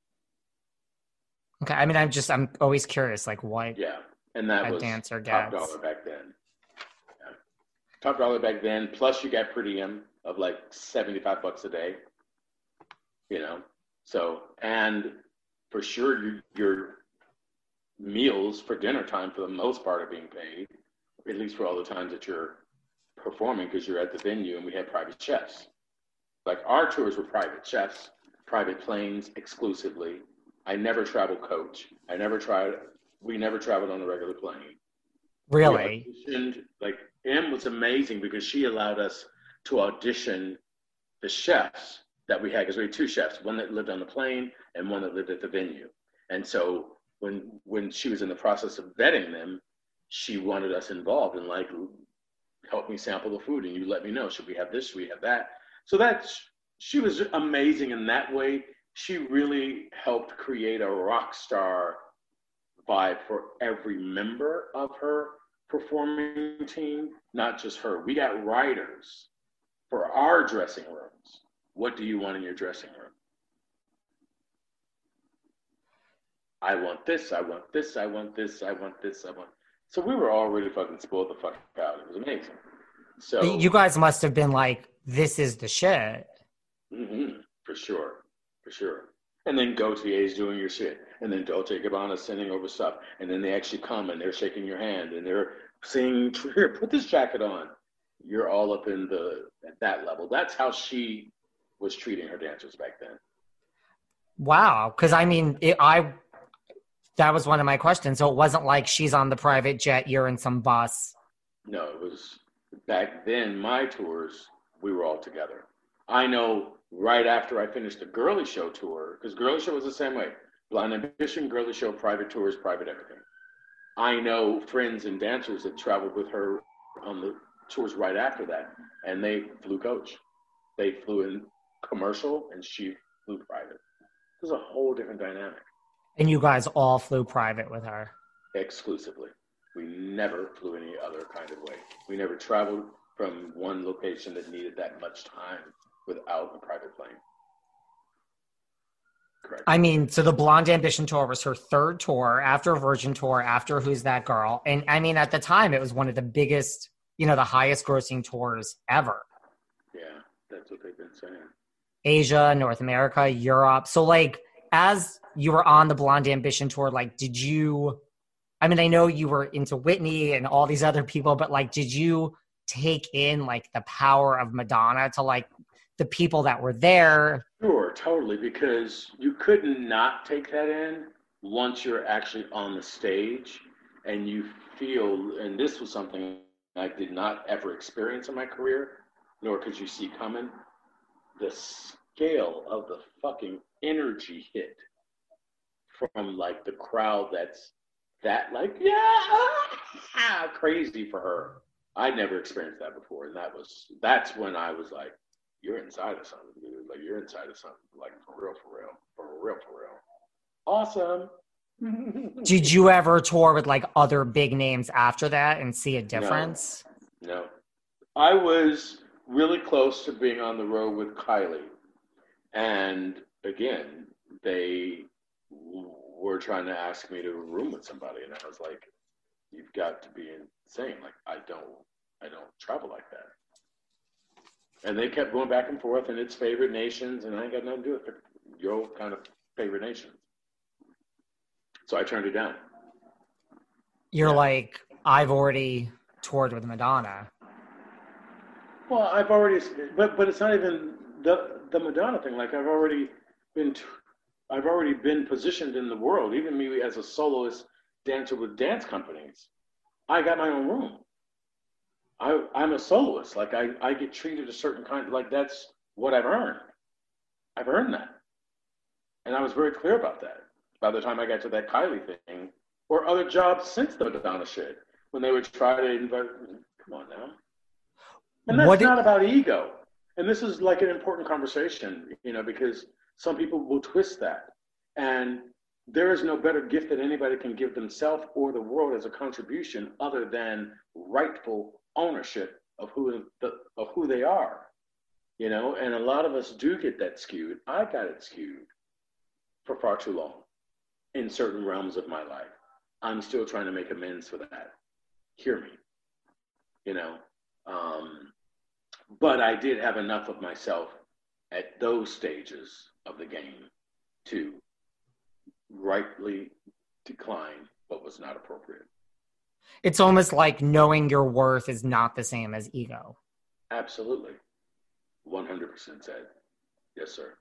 Okay, I mean, I'm just, I'm always curious, like what yeah, and that a was dancer top gets. dollar back then. Yeah. Top dollar back then, plus you got per diem of like seventy-five bucks a day, you know? So, and for sure, you, your meals for dinner time, for the most part, are being paid, at least for all the times that you're performing, because you're at the venue and we had private chefs. Like our tours were private chefs, private planes exclusively. I never traveled coach. I never tried, we never traveled on a regular plane. Really? And like M was amazing because she allowed us to audition the chefs that we had, because we had two chefs, one that lived on the plane and one that lived at the venue. And so when when she was in the process of vetting them, she wanted us involved and like, help me sample the food and you let me know, should we have this, should we have that? So that's, she was amazing in that way. She really helped create a rock star vibe for every member of her performing team, not just her. We got writers for our dressing rooms. What do you want in your dressing room? I want this, I want this, I want this, I want this, I want. So we were all really fucking spoiled the fuck out. It was amazing. So you guys must have been like, this is the shit. Mm-hmm, for sure, for sure. And then Gautier is doing your shit. And then Dolce and Gabbana is sending over stuff. And then they actually come and they're shaking your hand and they're saying, here, put this jacket on. You're all up in the, at that level. That's how she was treating her dancers back then. Wow. Because I mean, it, I, that was one of my questions. So it wasn't like she's on the private jet, you're in some bus. No, it was back then, my tours, we were all together. I know right after I finished the Girly Show tour, because Girly Show was the same way. Blind Ambition, Girly Show, private tours, private everything. I know friends and dancers that traveled with her on the tours right after that, and they flew coach. They flew in commercial, and she flew private. It was a whole different dynamic. And you guys all flew private with her? Exclusively. We never flew any other kind of way. We never traveled from one location that needed that much time without a private plane. Correct. I mean, so the Blonde Ambition tour was her third tour after Virgin Tour, after Who's That Girl? And I mean, at the time, it was one of the biggest, you know, the highest grossing tours ever. Yeah, that's what they've been saying. Asia, North America, Europe. So like, as you were on the Blonde Ambition tour, like, did you, I mean, I know you were into Whitney and all these other people, but like, did you take in like the power of Madonna to like the people that were there? Sure, totally, because you could not take that in once you're actually on the stage and you feel, and this was something I did not ever experience in my career, nor could you see coming, the scale of the fucking energy hit from like the crowd that's that like, yeah, ah, crazy for her. I'd never experienced that before, and that was, that's when I was like, you're inside of something, dude. Like, you're inside of something, like, for real, for real, for real, for real. Awesome. Did you ever tour with, like, other big names after that and see a difference? No. no. I was really close to being on the road with Kylie. And, again, they were trying to ask me to room with somebody, and I was like, you've got to be insane. Like, I don't, I don't travel like that. And they kept going back and forth, and it's favorite nations, and I ain't got nothing to do with it. Your kind of favorite nations. So I turned it down. You're yeah. like, I've already toured with Madonna. Well, I've already, but but it's not even the the Madonna thing. Like I've already been, I've already been positioned in the world. Even me as a soloist dancer with dance companies, I got my own room. I, I'm a soloist. Like I, I get treated a certain kind. Like that's what I've earned. I've earned that, and I was very clear about that. By the time I got to that Kylie thing, or other jobs since the Madonna shit, when they would try to invite, come on now. And that's what not did, about ego. And this is like an important conversation, you know, because some people will twist that. And there is no better gift that anybody can give themselves or the world as a contribution other than rightful ownership of who the, of who they are, you know. And a lot of us do get that skewed. I got it skewed for far too long in certain realms of my life. I'm still trying to make amends for that. Hear me, you know. Um, but I did have enough of myself at those stages of the game to rightly decline what was not appropriate. It's almost like knowing your worth is not the same as ego. Absolutely. one hundred percent said. Yes, sir.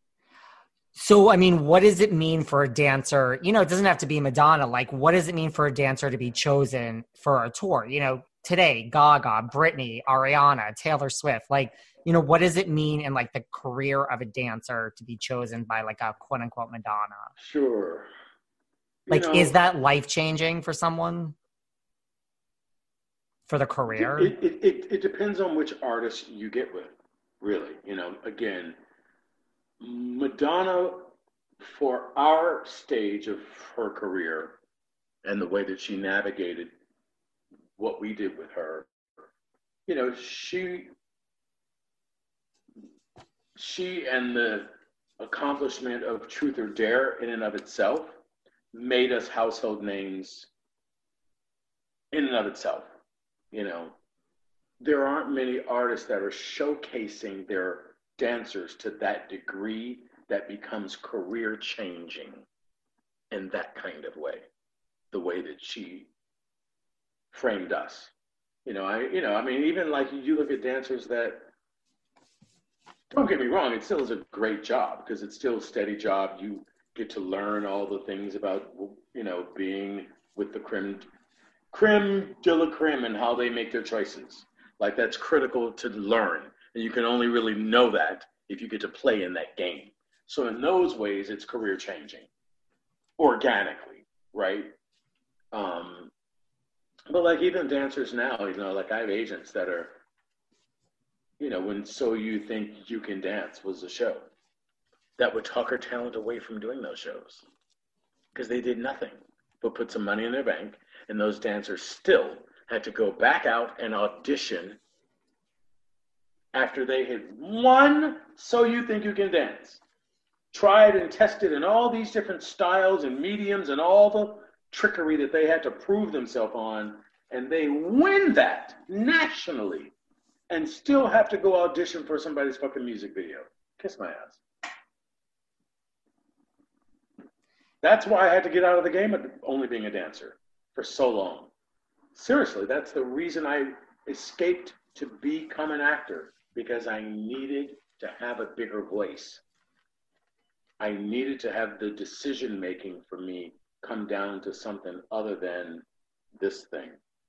So, I mean, what does it mean for a dancer? You know, it doesn't have to be Madonna. Like, what does it mean for a dancer to be chosen for a tour? You know, today, Gaga, Britney, Ariana, Taylor Swift. Like, you know, what does it mean in, like, the career of a dancer to be chosen by, like, a quote-unquote Madonna? Sure. You like, know, is that life-changing for someone? For the career? It, it, it, it depends on which artist you get with, really. You know, again, Madonna, for our stage of her career and the way that she navigated what we did with her, you know, she she and the accomplishment of Truth or Dare in and of itself made us household names in and of itself. You know, there aren't many artists that are showcasing their dancers to that degree that becomes career changing in that kind of way, the way that she framed us. You know, I, you know, I mean, even like you look at dancers that, don't get me wrong, it still is a great job because it's still a steady job. You get to learn all the things about, you know, being with the creme, creme de la creme and how they make their choices. Like that's critical to learn. And you can only really know that if you get to play in that game. So in those ways, it's career changing organically, right? Um, but like even dancers now, you know, like I have agents that are, you know, when So You Think You Can Dance was a show that would talk her talent away from doing those shows because they did nothing but put some money in their bank and those dancers still had to go back out and audition after they had won So You Think You Can Dance, tried and tested in all these different styles and mediums and all the trickery that they had to prove themselves on, and they win that nationally and still have to go audition for somebody's fucking music video. Kiss my ass. That's why I had to get out of the game of only being a dancer for so long. Seriously, that's the reason I escaped to become an actor, because I needed to have a bigger voice. I needed to have the decision-making for me come down to something other than this thing.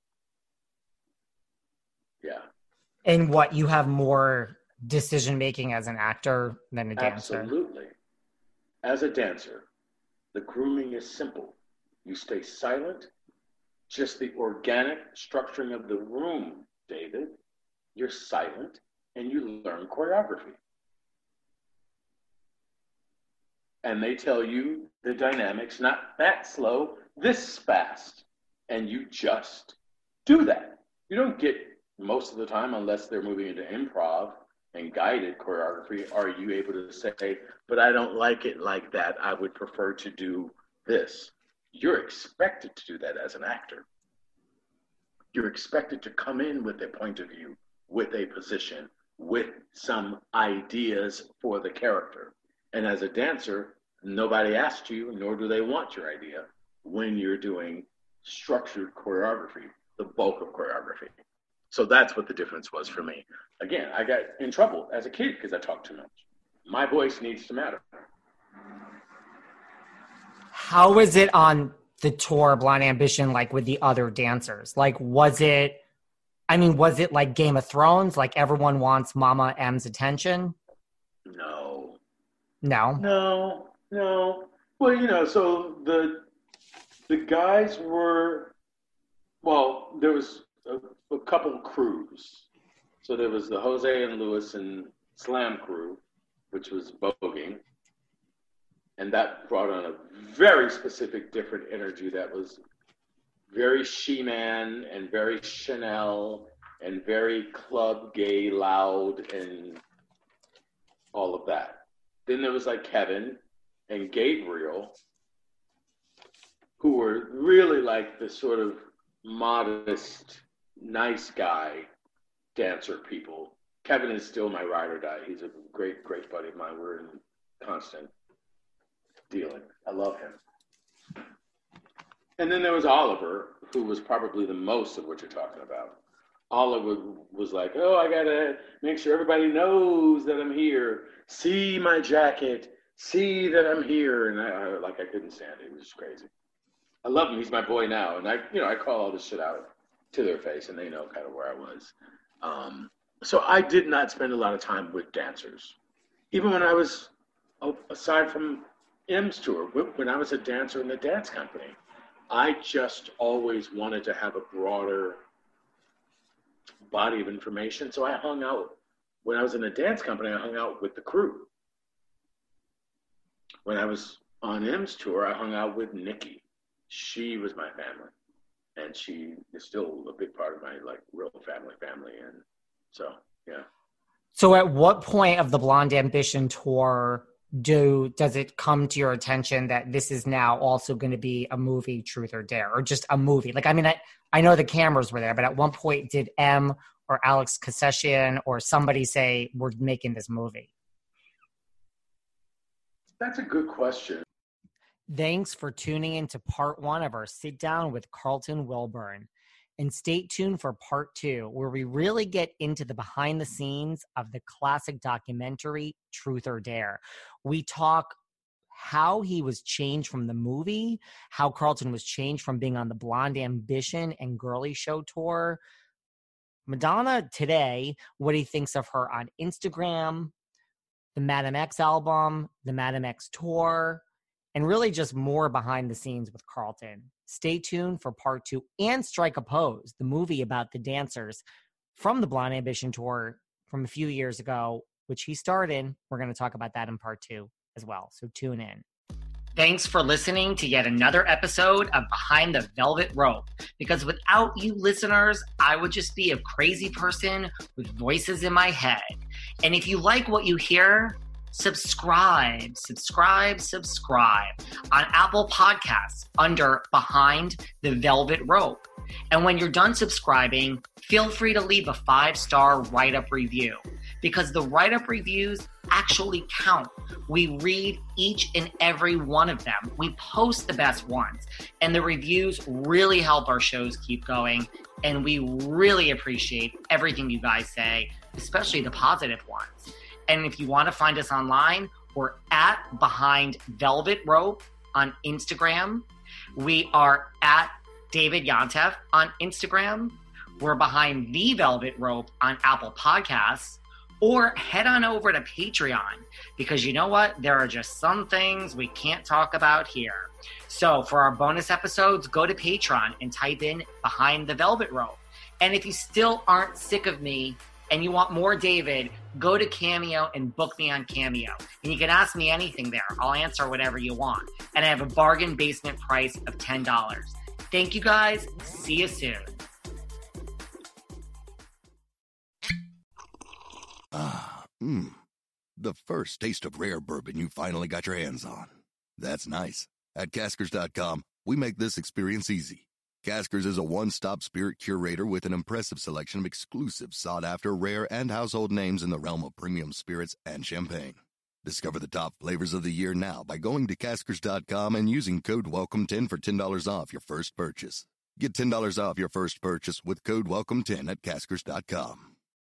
Yeah. And what, you have more decision-making as an actor than a dancer? Absolutely. As a dancer, the grooming is simple. You stay silent. Just the organic structuring of the room, David. You're silent and you learn choreography. And they tell you the dynamics, not that slow, this fast. And you just do that. You don't get, most of the time, unless they're moving into improv and guided choreography, are you able to say, but I don't like it like that. I would prefer to do this. You're expected to do that as an actor. You're expected to come in with a point of view, with a position, with some ideas for the character. And as a dancer, nobody asked you, nor do they want your idea when you're doing structured choreography, the bulk of choreography. So that's what the difference was for me. Again, I got in trouble as a kid because I talked too much. My voice needs to matter. How was it on the tour Blonde Ambition, like with the other dancers? Like, was it, I mean, was it like Game of Thrones? Like everyone wants Mama M's attention? No. No? No, no. Well, you know, so the the guys were, well, there was a, a couple crews. So there was the Jose and Lewis and Slam crew, which was voguing. And that brought on a very specific, different energy that was very She-Man and very Chanel and very club, gay, loud, and all of that. Then there was like Kevin and Gabriel, who were really like the sort of modest, nice guy dancer people. Kevin is still my ride or die. He's a great, great buddy of mine. We're in constant dealing. I love him. And then there was Oliver, who was probably the most of what you're talking about. Oliver was like, oh, I gotta make sure everybody knows that I'm here. See my jacket. See that I'm here. And I, I like I couldn't stand it. It was just crazy. I love him. He's my boy now. And I, you know, I call all this shit out to their face, and they know kind of where I was. Um, so I did not spend a lot of time with dancers. Even when I was, aside from M's tour, when I was a dancer in the dance company, I just always wanted to have a broader body of information. So I hung out, when I was in the dance company, I hung out with the crew. When I was on M's tour, I hung out with Nikki. She was my family. And she is still a big part of my like real family family. And so, yeah. So at what point of the Blonde Ambition tour do does it come to your attention that this is now also going to be a movie, Truth or Dare, or just a movie? Like, I mean, I, I know the cameras were there, but at one point did M or Alex Kasessian or somebody say, we're making this movie? That's a good question. Thanks for tuning in to part one of our sit down with Carlton Wilburn. And stay tuned for part two, where we really get into the behind the scenes of the classic documentary, Truth or Dare. We talk how he was changed from the movie, how Carlton was changed from being on the Blonde Ambition and Girly Show tour. Madonna today, what he thinks of her on Instagram, the Madame X album, the Madame X tour, and really just more behind the scenes with Carlton. Stay tuned for part two and Strike a Pose, the movie about the dancers from the Blonde Ambition tour from a few years ago, which he starred in. We're going to talk about that in part two as well. So tune in. Thanks for listening to yet another episode of Behind the Velvet Rope. Because without you listeners, I would just be a crazy person with voices in my head. And if you like what you hear, subscribe, subscribe, subscribe on Apple Podcasts under Behind the Velvet Rope. And when you're done subscribing, feel free to leave a five-star write-up review because the write-up reviews actually count. We read each and every one of them. We post the best ones. And the reviews really help our shows keep going. And we really appreciate everything you guys say, especially the positive ones. And if you want to find us online, we're at Behind Velvet Rope on Instagram. We are at David Yontef on Instagram. We're Behind the Velvet Rope on Apple Podcasts. Or head on over to Patreon, because you know what? There are just some things we can't talk about here. So for our bonus episodes, go to Patreon and type in Behind the Velvet Rope. And if you still aren't sick of me and you want more David, go to Cameo and book me on Cameo. And you can ask me anything there. I'll answer whatever you want. And I have a bargain basement price of ten dollars. Thank you guys. See you soon. Ah, mmm. The first taste of rare bourbon you finally got your hands on. That's nice. At Caskers dot com, we make this experience easy. Caskers is a one-stop spirit curator with an impressive selection of exclusive, sought-after, rare, and household names in the realm of premium spirits and champagne. Discover the top flavors of the year now by going to Caskers dot com and using code welcome ten for ten dollars off your first purchase. Get ten dollars off your first purchase with code welcome ten at Caskers dot com.